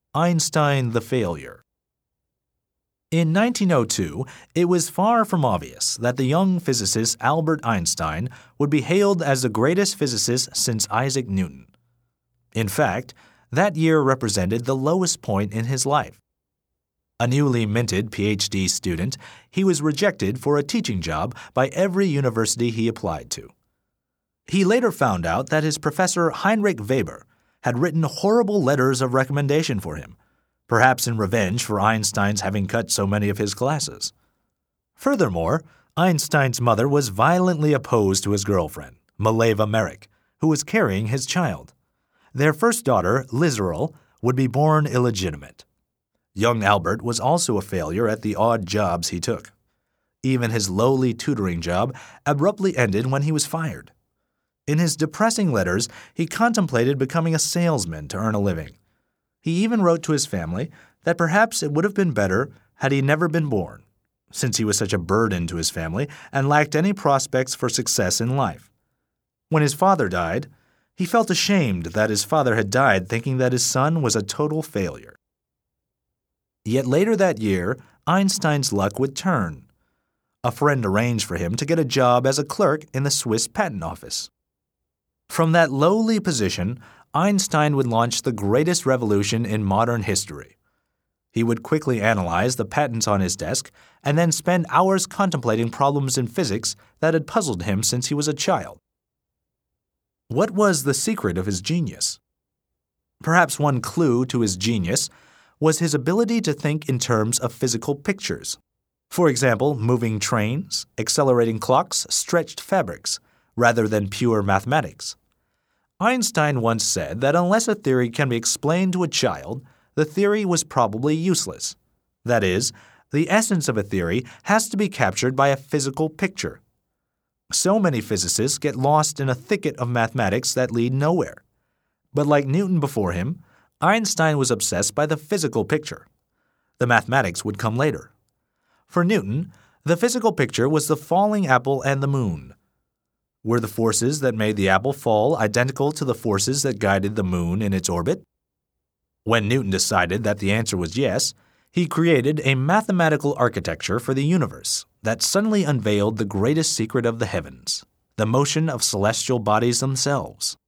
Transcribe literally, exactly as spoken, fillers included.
Einstein the Failure. In nineteen oh two, it was far from obvious that the young physicist Albert Einstein would be hailed as the greatest physicist since Isaac Newton. In fact, that year represented the lowest point in his life. A newly minted P H D student, he was rejected for a teaching job by every university he applied to. He later found out that his professor Heinrich Weber had written horrible letters of recommendation for him, perhaps in revenge for Einstein's having cut so many of his classes. Furthermore, Einstein's mother was violently opposed to his girlfriend, Mileva Merrick, who was carrying his child. Their first daughter, Lizerl, would be born illegitimate. Young Albert was also a failure at the odd jobs he took. Even his lowly tutoring job abruptly ended when he was fired. In his depressing letters, he contemplated becoming a salesman to earn a living. He even wrote to his family that perhaps it would have been better had he never been born, since he was such a burden to his family and lacked any prospects for success in life. When his father died, he felt ashamed that his father had died thinking that his son was a total failure. Yet later that year, Einstein's luck would turn. A friend arranged for him to get a job as a clerk in the Swiss patent office. From that lowly position, Einstein would launch the greatest revolution in modern history. He would quickly analyze the patents on his desk and then spend hours contemplating problems in physics that had puzzled him since he was a child. What was the secret of his genius? Perhaps one clue to his genius was his ability to think in terms of physical pictures. For example, moving trains, accelerating clocks, stretched fabrics, rather than pure mathematics. Einstein once said that unless a theory can be explained to a child, the theory was probably useless. That is, the essence of a theory has to be captured by a physical picture. So many physicists get lost in a thicket of mathematics that lead nowhere. But like Newton before him, Einstein was obsessed by the physical picture. The mathematics would come later. For Newton, the physical picture was the falling apple and the moon. Were the forces that made the apple fall identical to the forces that guided the moon in its orbit? When Newton decided that the answer was yes, he created a mathematical architecture for the universe that suddenly unveiled the greatest secret of the heavens, the motion of celestial bodies themselves.